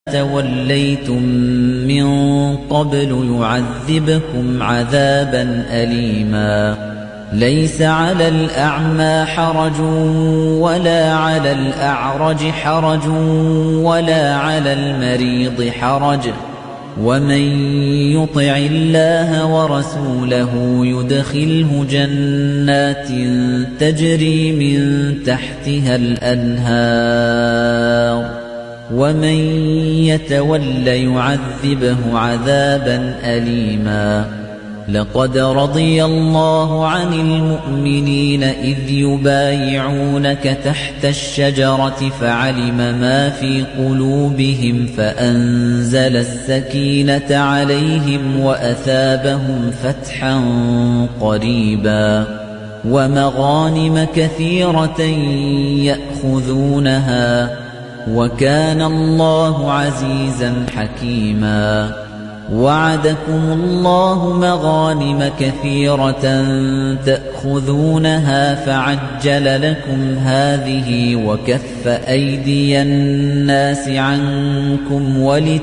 تَوَلَّيْتُم مِّن قَبْلُ يُعَذِّبْكُمْ عَذَابًا أَلِيمًا لَيْسَ عَلَى الْأَعْمَى حَرَجٌ وَلَا عَلَى الْأَعْرَجِ حَرَجٌ وَلَا عَلَى الْمَرِيضِ حَرَجٌ وَمَن يُطِعِ اللَّهَ وَرَسُولَهُ يُدْخِلْهُ جَنَّاتٍ تَجْرِي مِن تَحْتِهَا الْأَنْهَارُ وَمَن يَتَوَلَّ يُعَذِّبْهُ عَذَابًا أَلِيمًا لَقَدْ رَضِيَ اللَّهُ عَنِ الْمُؤْمِنِينَ إِذْ يُبَايِعُونَكَ تَحْتَ الشَّجَرَةِ فَعَلِمَ مَا فِي قُلُوبِهِمْ فَأَنزَلَ السَّكِينَةَ عَلَيْهِمْ وَأَثَابَهُمْ فَتْحًا قَرِيبًا وَمَغَانِمَ كَثِيرَةً يَأْخُذُونَهَا وَكَانَ اللَّهُ عَزِيزًا حَكِيمًا وَعَدَكُمُ اللَّهُ مَغَانِمَ كَثِيرَةً تَأْخُذُونَهَا فَعَجَّلَ لَكُمْ هَٰذِهِ وَكَفَّ أَيْدِيَ النَّاسِ عَنكُمْ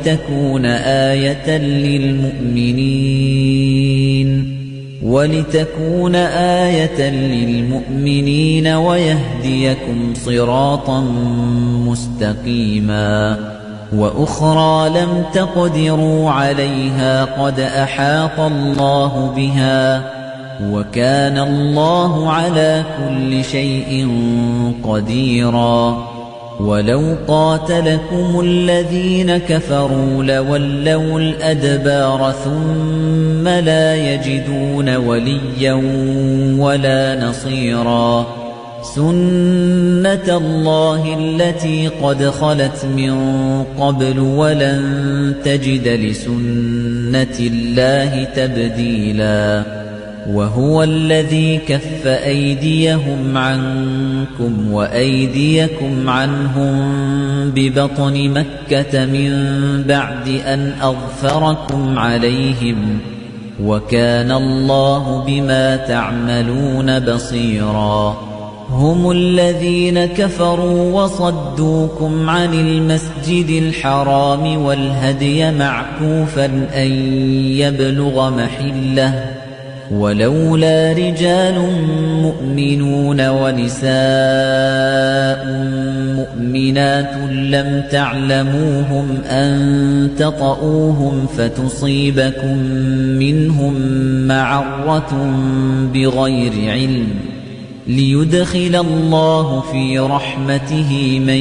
وَلِتَكُونَ آيَةً لِّلْمُؤْمِنِينَ وَيَهْدِيَكُمْ صِرَاطًا مُّسْتَقِيمًا وَأُخْرَىٰ لَمْ تَقْدِرُوا عَلَيْهَا قَدْ أَحَاطَ اللَّهُ بِهَا وَكَانَ اللَّهُ عَلَىٰ كُلِّ شَيْءٍ قَدِيرًا وَلَوْ قَاتَلَكُمُ الَّذِينَ كَفَرُوا لَوَلَّوُا الْأَدْبَارَ ثُمَّ لَا يَجِدُونَ وَلِيًّا وَلَا نَصِيرًا سُنَّةَ اللَّهِ الَّتِي قَدْ خَلَتْ مِن قَبْلُ وَلَن تَجِدَ لِسُنَّةِ اللَّهِ تَبْدِيلًا وَهُوَ الَّذِي كَفَّ أَيْدِيَهُمْ عَنكُمْ وَأَيْدِيَكُمْ عَنْهُم بِبَطْنِ مَكَّةَ مِن بَعْدِ أَنْ أَظْفَرَكُمْ عَلَيْهِمْ وَكَانَ اللَّهُ بِمَا تَعْمَلُونَ بَصِيرًا هُمُ الَّذِينَ كَفَرُوا وَصَدُّوكُمْ عَنِ الْمَسْجِدِ الْحَرَامِ وَالْهَدْيَ مَعْكُوفًا أَن يَبْلُغَ مَحِلَّهُ وَلَوْلَا رِجَالٌ مُّؤْمِنُونَ وَنِسَاءٌ مُّؤْمِنَاتٌ لَّمْ تَعْلَمُوهُمْ أَن تَطَئُوهُمْ فَتُصِيبَكُم مِّنْهُم مَّعَرَّةٌ بِغَيْرِ عِلْمٍ لِيُدْخِلَ اللَّهُ فِي رَحْمَتِهِ مَن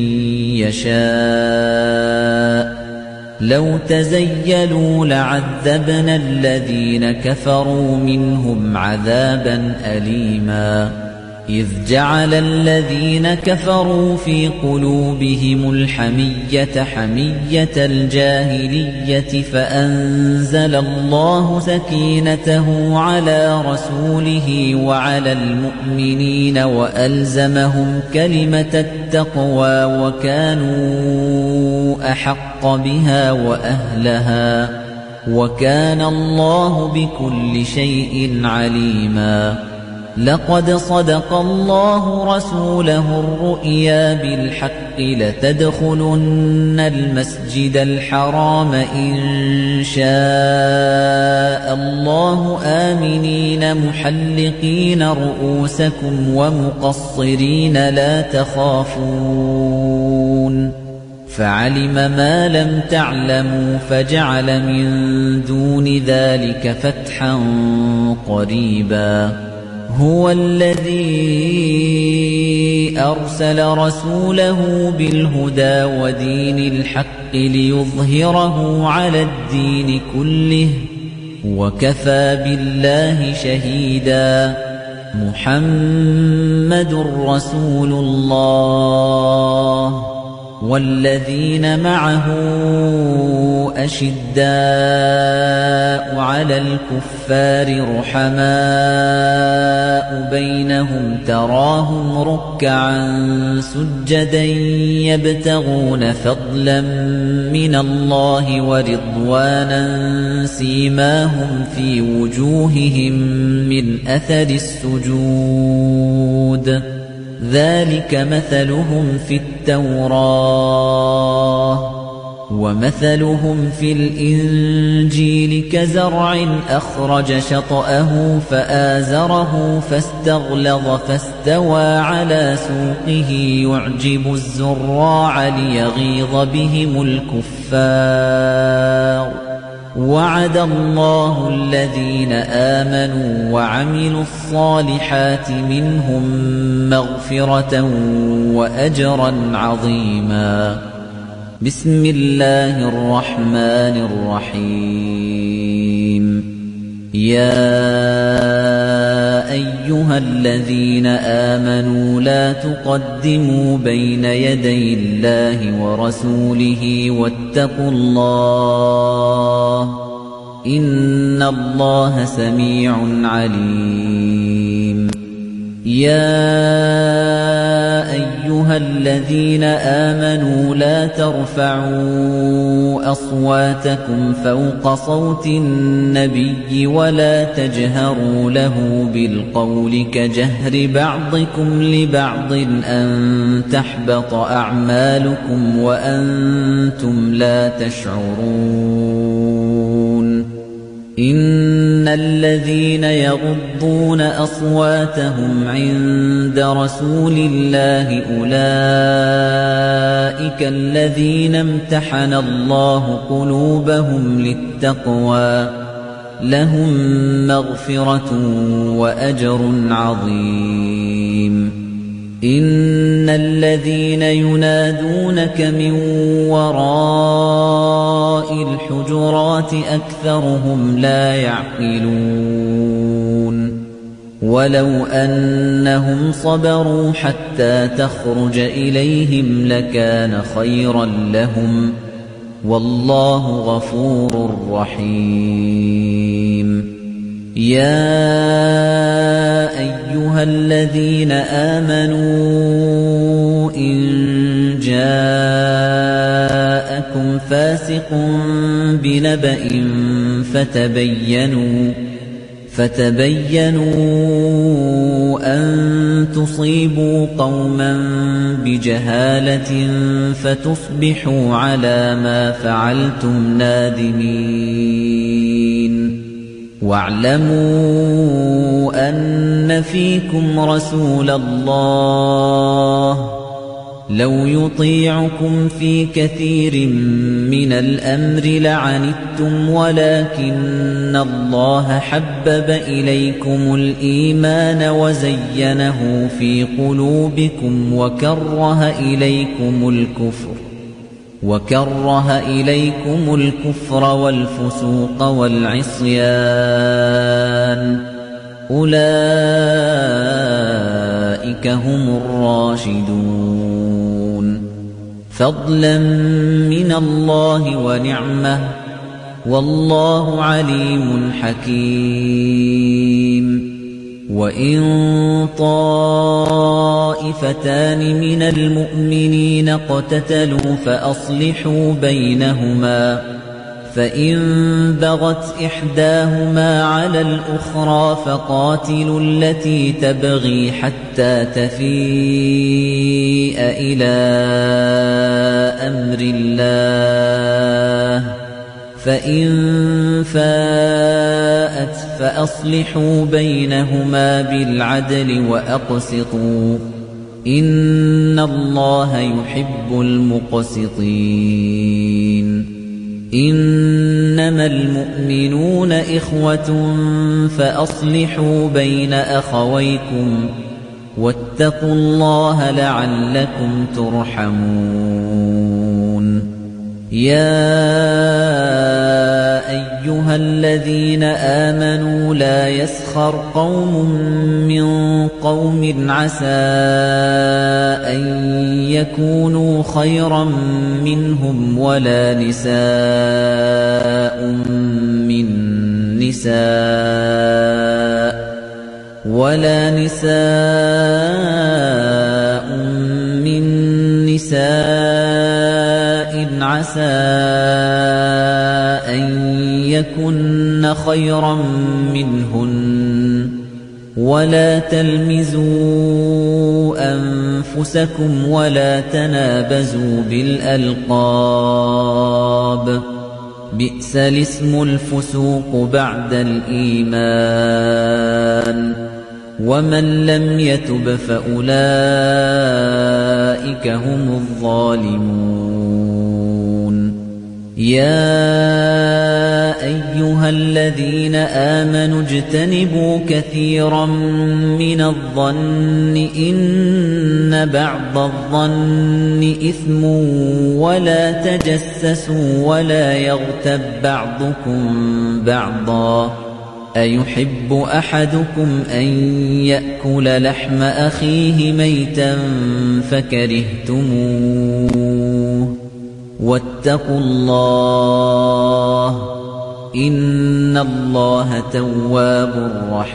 يَشَاءُ لَوْ تَزَيَّلُوا لَعَذَّبْنَا الَّذِينَ كَفَرُوا مِنْهُمْ عَذَابًا أَلِيمًا إِذْ جَعَلَ الَّذِينَ كَفَرُوا فِي قُلُوبِهِمُ الْحَمِيَّةَ حَمِيَّةَ الْجَاهِلِيَّةِ فَأَنزَلَ اللَّهُ سَكِينَتَهُ عَلَى رَسُولِهِ وَعَلَى الْمُؤْمِنِينَ وَأَلْزَمَهُمْ كَلِمَةَ التَّقْوَى وَكَانُوا أَحَقَّ بِهَا وَأَهْلَهَا وَكَانَ اللَّهُ بِكُلِّ شَيْءٍ عَلِيمًا لَقَدْ صَدَقَ اللَّهُ رَسُولَهُ الرُّؤْيَا بِالْحَقِّ لَتَدْخُلُنَّ الْمَسْجِدَ الْحَرَامَ إِن شَاءَ اللَّهُ آمِنِينَ مُحَلِّقِينَ رُءُوسَكُمْ وَمُقَصِّرِينَ لَا تَخَافُونَ فَعَلِمَ مَا لَمْ تَعْلَمُوا فَجَعَلَ مِن دُونِ ذَلِكَ فَتْحًا قَرِيبًا هُوَ الَّذِي أَرْسَلَ رَسُولَهُ بِالْهُدَى وَدِينِ الْحَقِّ لِيُظْهِرَهُ عَلَى الدِّينِ كُلِّهِ وَكَفَى بِاللَّهِ شَهِيدًا مُحَمَّدٌ رَّسُولُ اللَّهِ وَالَّذِينَ مَعَهُ أَشِدَّاءُ عَلَى الْكُفَّارِ رُحَمَاءُ بَيْنَهُمْ تَرَاهُمْ رُكَّعًا سُجَّدًا يَبْتَغُونَ فَضْلًا مِّنَ اللَّهِ وَرِضْوَانًا سِيمَاهُمْ فِي وُجُوهِهِم مِّنْ أَثَرِ السُّجُودِ ذَلِكَ مَثَلُهُمْ فِي التَّوْرَاةِ ومثلهم في الإنجيل كزرع أخرج شطأه فآزره فاستغلظ فاستوى على سوقه يعجب الزراع ليغيظ بهم الكفار وعد الله الذين آمنوا وعملوا الصالحات منهم مغفرة وأجرا عظيما. بسم الله الرحمن الرحيم. يا أيها الذين آمنوا لا تقدموا بين يدي الله ورسوله واتقوا الله إن الله سميع عليم. يا أيها الذين آمنوا لا ترفعوا أصواتكم فوق صوت النبي ولا تجهروا له بالقول كجهر بعضكم لبعض أن تحبط أعمالكم وأنتم لا تشعرون. إن الذين يغضون أصواتهم عند رسول الله أولئك الذين امتحن الله قلوبهم للتقوى لهم مغفرة وأجر عظيم. إن الذين ينادونك من وراء الحجرات أكثرهم لا يعقلون. ولو أنهم صبروا حتى تخرج إليهم لكان خيرا لهم والله غفور رحيم. يا أيها الذين آمنوا إن جاءكم فاسق بنبأ فتبينوا أن تصيبوا قوما بجهالة فتصبحوا على ما فعلتم نادمين. واعلموا أن فيكم رسول الله لو يطيعكم في كثير من الأمر لعنتم ولكن الله حبب إليكم الإيمان وزينه في قلوبكم وكره إليكم الكفر والفسوق والعصيان أولئك هم الراشدون فضلا من الله ونعمة والله عليم حكيم. وإن طائفتان من المؤمنين اقتتلوا فأصلحوا بينهما فإن بغت إحداهما على الأخرى فقاتلوا التي تبغي حتى تفيء إلى أمر الله فإن فاءت فأصلحوا بينهما بالعدل وأقسطوا إن الله يحب المقسطين. إنما المؤمنون إخوة فأصلحوا بين أخويكم واتقوا الله لعلكم ترحمون. يا أيها الذين آمنوا لا يسخر قوم من قوم عسى أن يكونوا خيرا منهم ولا نساء من نساء عسى أن يكن خيرا منهن ولا تلمزوا أنفسكم ولا تنابزوا بالألقاب بئس الاسم الفسوق بعد الإيمان ومن لم يتب فأولئك هم الظالمون يا أيها الذين آمنوا اجتنبوا كثيرا من الظن إن بعض الظن إثم ولا تجسسوا ولا يغتب بعضكم بعضا أيحب أحدكم أن يأكل لحم أخيه ميتا فكرهتموه واتقوا الله إن الله تواب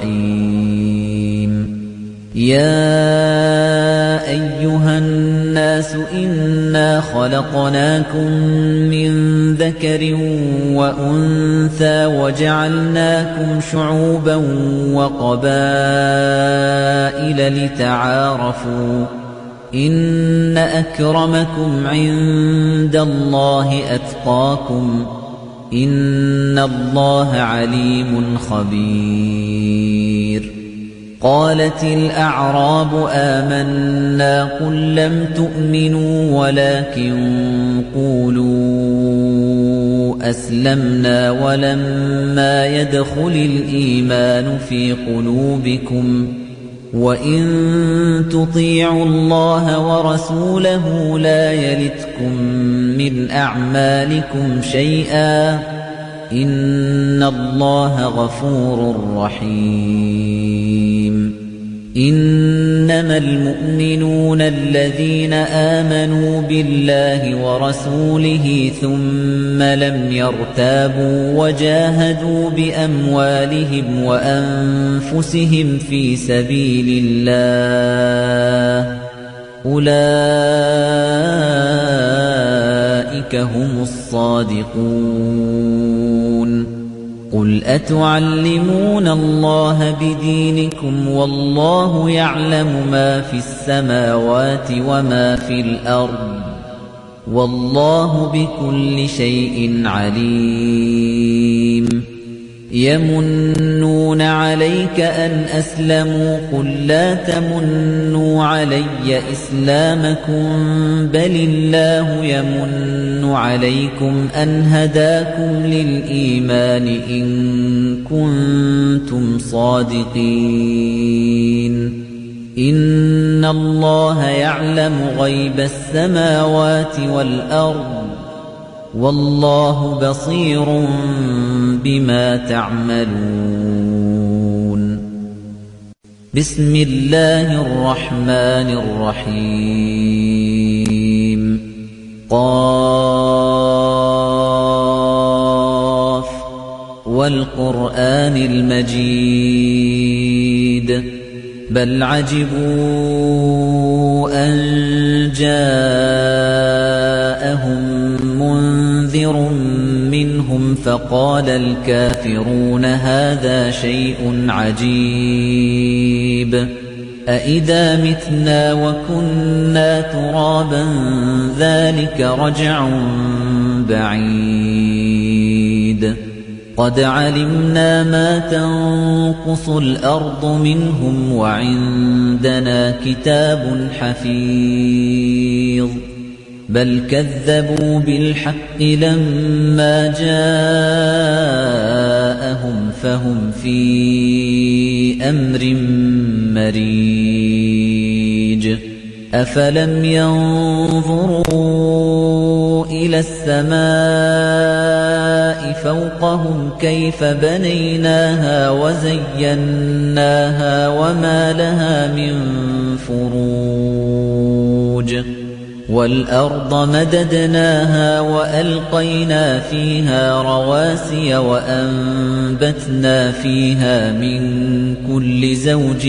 رحيم يا أيها الناس إنا خلقناكم من ذكر وأنثى وجعلناكم شعوبا وقبائل لتعارفوا إن أكرمكم عند الله أتقاكم إن الله عليم خبير قالت الأعراب آمنا قل لم تؤمنوا ولكن قولوا أسلمنا ولما يدخل الإيمان في قلوبكم وإن تطيعوا الله ورسوله لا يلتكم من أعمالكم شيئا إن الله غفور رحيم إنما المؤمنون الذين آمنوا بالله ورسوله ثم لم يرتابوا وجاهدوا بأموالهم وأنفسهم في سبيل الله أولئك هم الصادقون قل أتعلمون الله بدينكم والله يعلم ما في السماوات وما في الأرض والله بكل شيء عليم يمنون عليك أن أسلموا قل لا تمنوا علي إسلامكم بل الله يمن عليكم أن هداكم للإيمان إن كنتم صادقين إن الله يعلم غيب السماوات والأرض والله بصير بما تعملون بسم الله الرحمن الرحيم قاف والقرآن المجيد بل عجبوا أن جاءهم منذر منهم فقال الكافرون هذا شيء عجيب أإذا متنا وكنا ترابا ذلك رجع بعيد قد علمنا ما تنقص الأرض منهم وعندنا كتاب حفيظ بل كذبوا بالحق لما جاءهم فهم في أمر مريج أفلم ينظروا إلى السماء فوقهم كيف بنيناها وزيناها وما لها من فروج والأرض مددناها وألقينا فيها رواسي وأنبتنا فيها من كل زوج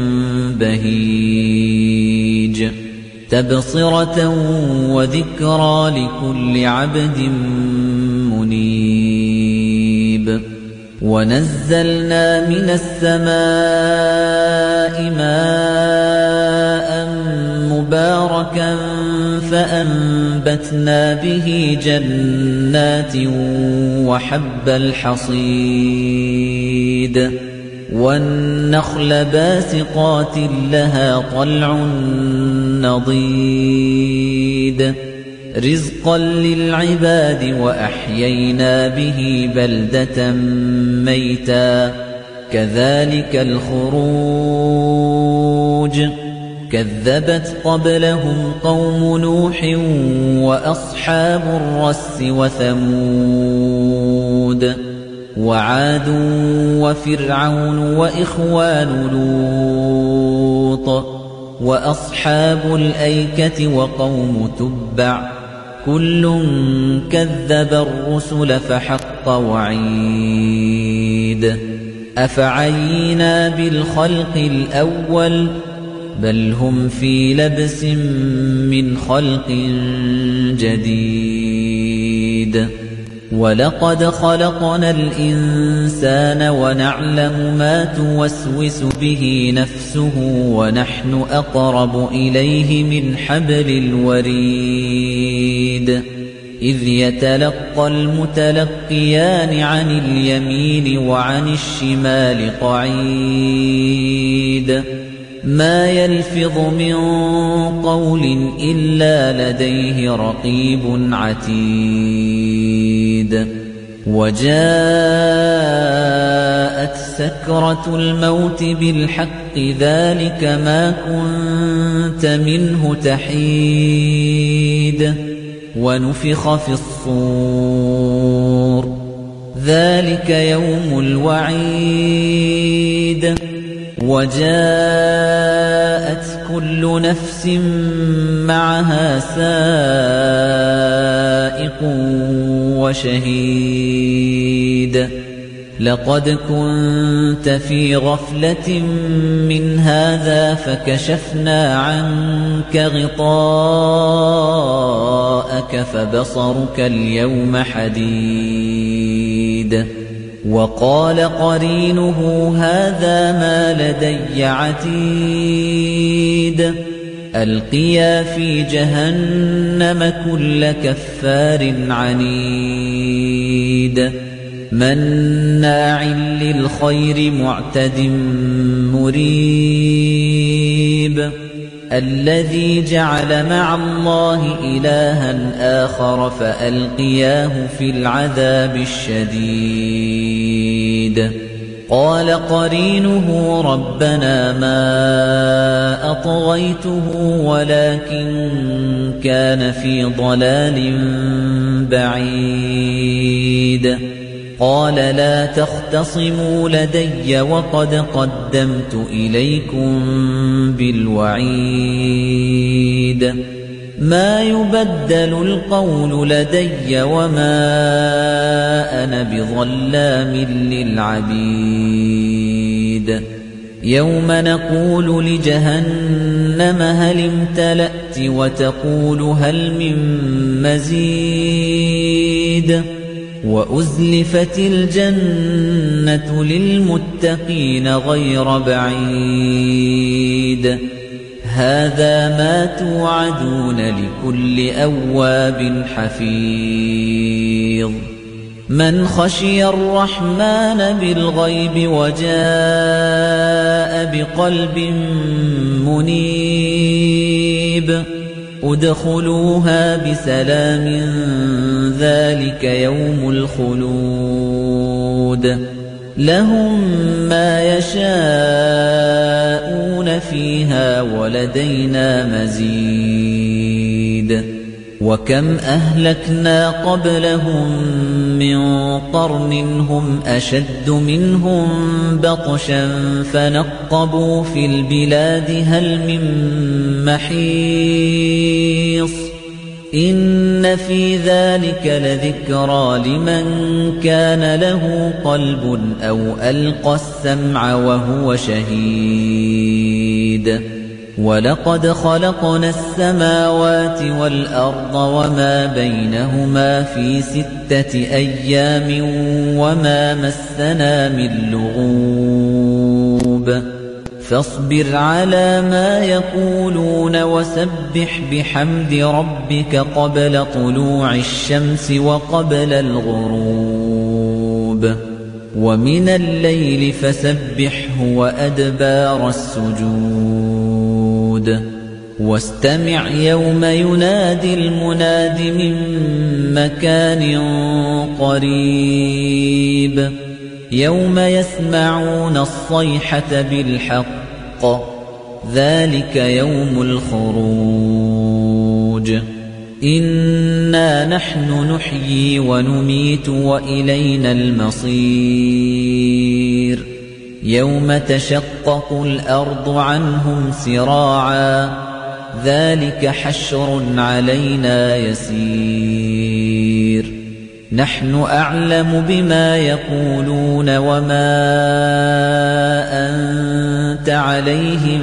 بهيج تبصرة وذكرى لكل عبد منيب وَنَزَّلْنَا مِنَ السَّمَاءِ مَاءً مُبَارَكًا فَأَنبَتْنَا بِهِ جَنَّاتٍ وَحَبَّ الْحَصِيدِ وَالنَّخْلَ بَاسِقَاتٍ لَهَا طَلْعٌ نَضِيدٌ رِزْقًا لِلْعِبَادِ وَأَحْيَيْنَا بِهِ بَلْدَةً مَيْتًا كَذَلِكَ الْخُرُوجُ كَذَّبَتْ قَبْلَهُمْ قَوْمُ نُوحٍ وَأَصْحَابُ الرَّسِّ وَثَمُودُ وَعَادٌ وَفِرْعَوْنُ وَإِخْوَانُ لُوطٍ وَأَصْحَابُ الْأَيْكَةِ وَقَوْمُ تُبَّعٍ كُلٌّ كَذَّبَ الرُّسُلَ فَحَقَّ وَعِيدِ أَفَعَيِينَا بِالْخَلْقِ الْأَوَّلِ بَلْ هُمْ فِي لَبْسٍ مِّنْ خَلْقٍ جَدِيدٍ وَلَقَدْ خَلَقْنَا الْإِنسَانَ وَنَعْلَمُ مَا تُوَسْوِسُ بِهِ نَفْسُهُ وَنَحْنُ أَقْرَبُ إِلَيْهِ مِنْ حَبْلِ الْوَرِيدِ إِذْ يَتَلَقَّى الْمُتَلَقِّيَانِ عَنِ الْيَمِينِ وَعَنِ الشِّمَالِ قَعِيدٌ مَا يَلْفِظُ مِنْ قَوْلٍ إِلَّا لَدَيْهِ رَقِيبٌ عَتِيدٌ وَجَاءَتْ سَكْرَةُ الْمَوْتِ بِالْحَقِّ ذَلِكَ مَا كُنْتَ مِنْهُ تَحِيدُ وَنُفِخَ فِي الصُّورِ ذَلِكَ يَوْمُ الْوَعِيدِ وَجَاءَتْ كُلُّ نَفْسٍ مَعَهَا سَائِقٌ وَشَهِيدٌ لَقَدْ كُنتَ فِي غَفْلَةٍ مِّنْ هَذَا فَكَشَفْنَا عَنكَ غِطَاءَكَ فَبَصَرُكَ الْيَوْمَ حَدِيدٌ وَقَالَ قَرِينُهُ هَذَا مَا لَدَيَّ عَتِيدٌ أَلْقِيَا فِي جَهَنَّمَ كُلَّ كَفَّارٍ عَنِيدٍ مَّنَّاعٍ لِّلْخَيْرِ مُعْتَدٍ مُّرِيبٍ الَّذِي جَعَلَ مَعَ اللَّهِ إِلَٰهًا آخَرَ فَأَلْقِيَاهُ فِي الْعَذَابِ الشَّدِيدِ قَالَ قَرِينُهُ رَبَّنَا مَا أَطْغَيْتُهُ وَلَكِن كَانَ فِي ضَلَالٍ بَعِيدٍ قَالَ لَا تَخْتَصِمُوا لَدَيَّ وَقَدْ قَدَّمْتُ إِلَيْكُمْ بِالْوَعِيدِ مَا يُبَدَّلُ الْقَوْلُ لَدَيَّ وَمَا أَنَا بِظَلَّامٍ لِّلْعَبِيدِ يَوْمَ نَقُولُ لِجَهَنَّمَ هَلِ امْتَلَأْتِ وَتَقُولُ هَلْ مِن مَّزِيدٍ وَأُزْلِفَتِ الْجَنَّةُ لِلْمُتَّقِينَ غَيْرَ بَعِيدٍ هَذَا مَا تُوعَدُونَ لِكُلِّ أَوَّابٍ حَفِيظٍ مَنْ خَشِيَ الرَّحْمَنَ بِالْغَيْبِ وَجَاءَ بِقَلْبٍ مُنِيبٍ ادخلوها بسلام ذلك يوم الخلود لهم ما يشاءون فيها ولدينا مزيد وكم أهلكنا قبلهم من قرن هم أشد منهم بطشا فنقبوا في البلاد هل من محيص إن في ذلك لذكرى لمن كان له قلب أو ألقى السمع وهو شهيد وَلَقَدْ خَلَقْنَا السَّمَاوَاتِ وَالْأَرْضَ وَمَا بَيْنَهُمَا فِي 6 أَيَّامٍ وَمَا مَسَّنَا مِن لُّغُوبٍ فاصبر على ما يقولون وسبح بحمد ربك قبل طلوع الشمس وقبل الغروب ومن الليل فسبحه وأدبار السجود واستمع يوم ينادي المناد من مكان قريب يوم يسمعون الصيحة بالحق ذلك يوم الخروج إنا نحن نحيي ونميت وإلينا المصير يوم تشقق الأرض عنهم سراعا ذلك حشر علينا يسير نحن أعلم بما يقولون وما أنت عليهم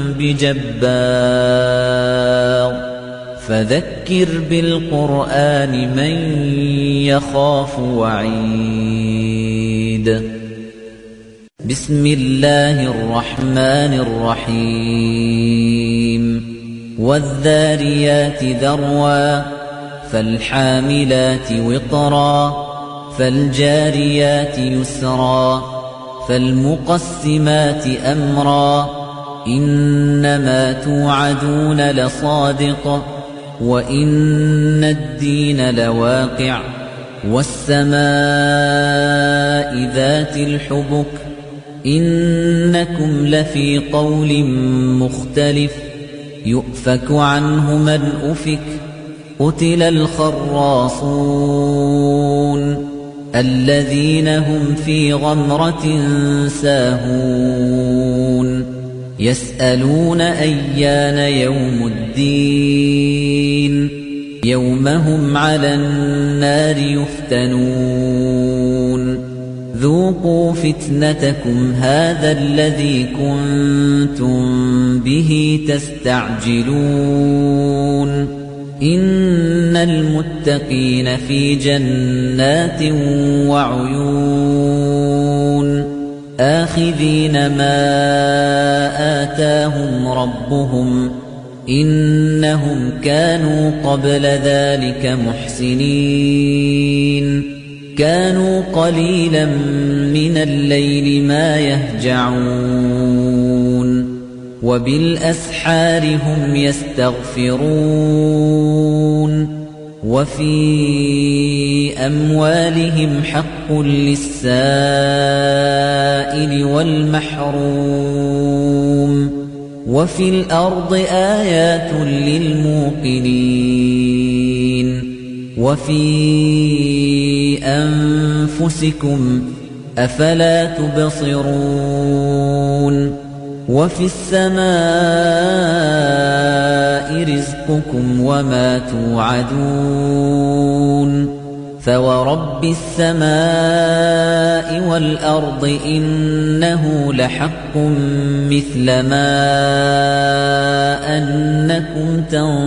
بجبار فذكر بالقرآن من يخاف وعيد بسم الله الرحمن الرحيم والذاريات ذروا فالحاملات وقرا فالجاريات يسرا فالمقسمات أمرا إنما توعدون لصادق وإن الدين لواقع والسماء ذات الحبك إنكم لفي قول مختلف يؤفك عنه من أفك قتل الخراصون الذين هم في غمرة ساهون يسألون أيان يوم الدين يوم هم على النار يفتنون ذوقوا فتنتكم هذا الذي كنتم به تستعجلون إن المتقين في جنات وعيون آخذين ما آتاهم ربهم إنهم كانوا قبل ذلك محسنين كانوا قليلا من الليل ما يهجعون وبالأسحار هم يستغفرون وفي أموالهم حق للسائل والمحروم وفي الأرض آيات للموقنين وفي أنفسكم أفلا تبصرون وفي السماء رزقكم وما توعدون فورب السماء والأرض إنه لحق مثل ما أنكم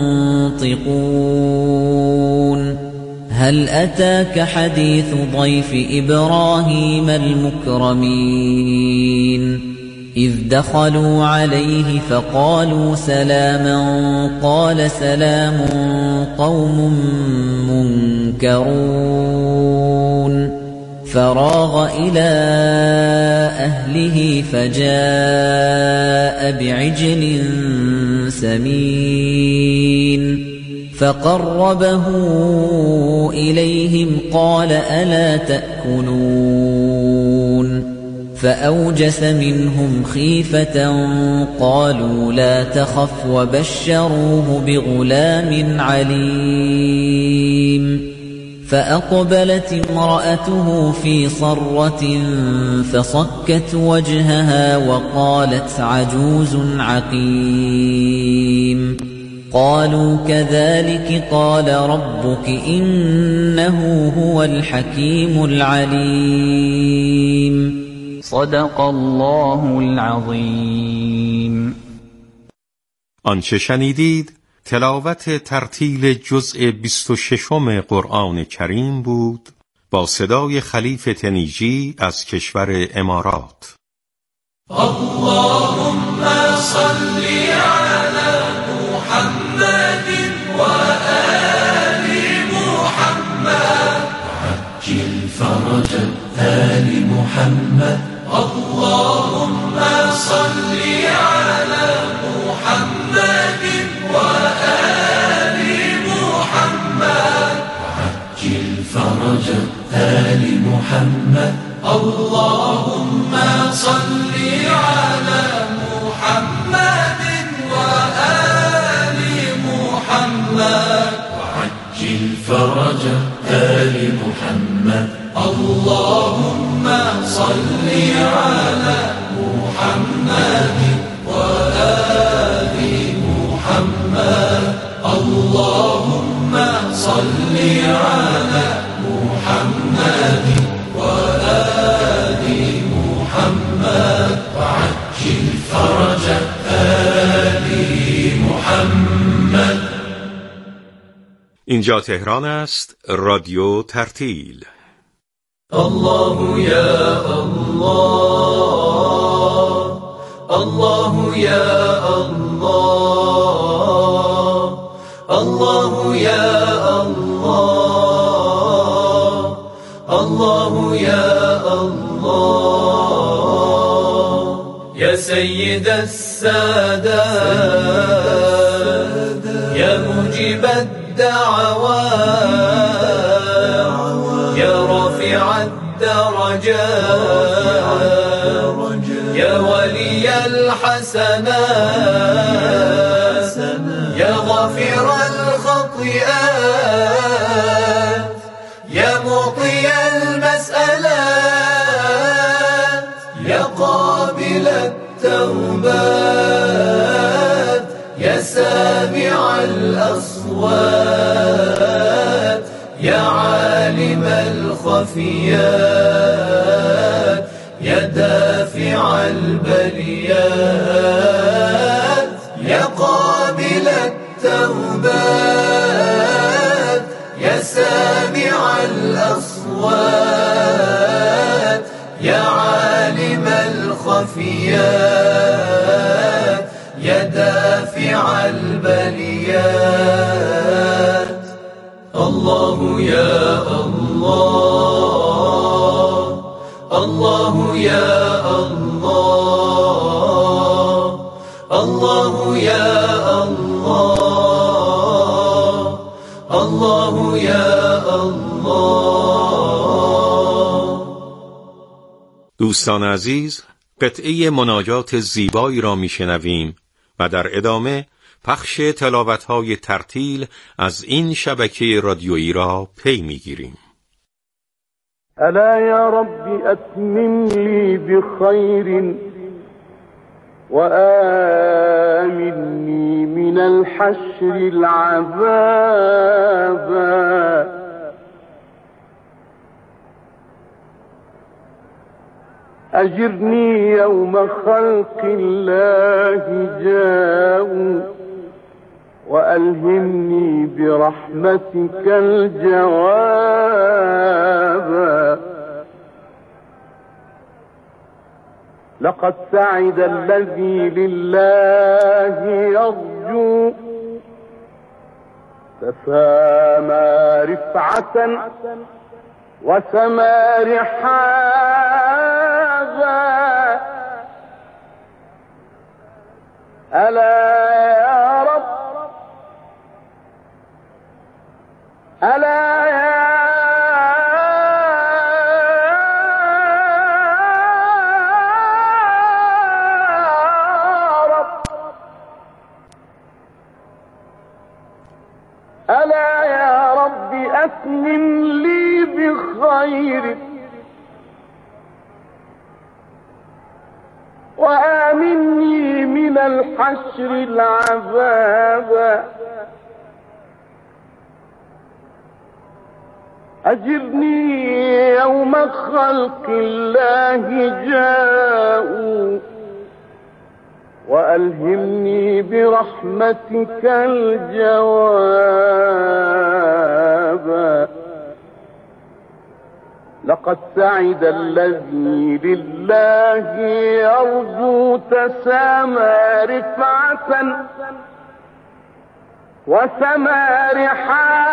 تنطقون هل أتاك حديث ضيف إبراهيم المكرمين إذ دخلوا عليه فقالوا سلاما قال سلام قوم منكرون فراغ إلى أهله فجاء بعجل سمين فقربه إليهم قال ألا تأكلون فأوجس منهم خيفة قالوا لا تخف وبشروه بغلام عليم فأقبلت امرأته في صرة فصكت وجهها وقالت عجوز عقيم قالوا كذلك قال ربك إنه هو الحكيم العليم صدق الله العظيم. آنچه شنیدید تلاوت ترتیل جزء 26 قرآن کریم بود با صدای خلیف تنیجی از کشور امارات. اللهم صل على محمد و آل محمد عجل فرج آل محمد. اللهم صل على محمد و آل محمد عجل فرج آل محمد. اللهم صل على محمد وآل محمد وعجل فرج آل محمد. اللهم صل على محمد وآل محمد. اللهم صل على محمد وآل محمد وعجل فرج آل محمد. اینجا تهران است، رادیو ترتیل. الله یا الله، الله یا الله، الله یا الله، الله یا الله. یا سید السادات، یا مجیب الدعوات، یا رافع الدرجات، یا ولی الحسنات، یا غافر الخطيئات، یا معطي المسألات، یا قابل التوبات، یا سامع الأصوات، یا عالم الخفيات، یا دافع البليات، یا قابل التوبات، یا سامع الأصوات، یا عالم الخفيات، یا دافع البليات. الله یا الله، الله یا الله، الله یا الله، الله یا الله. دوستان عزیز، قطعه مناجات زیبایی را میشنویم و در ادامه پخش تلاوت‌های ترتیل از این شبکه رادیویی را پی می‌گیریم. ألا يا رب أتمم لي بخير وآمني من الحشر العذاب. أجرني يوم خلق الله جاء وألهمني برحمتك الجواب. لقد سعد الذي لله يرجو فسامى رفعة وسمى رحابا. ألا يا رب، ألا يا رب، ألا يا رب أتمم لي بخير وآمني من الحشر العذاب. أجرني يوم خلق الله جاءوا وألهمني برحمتك الجواب. لقد سعد الذي لله يرجو تسامى رفعة وسمى رحابا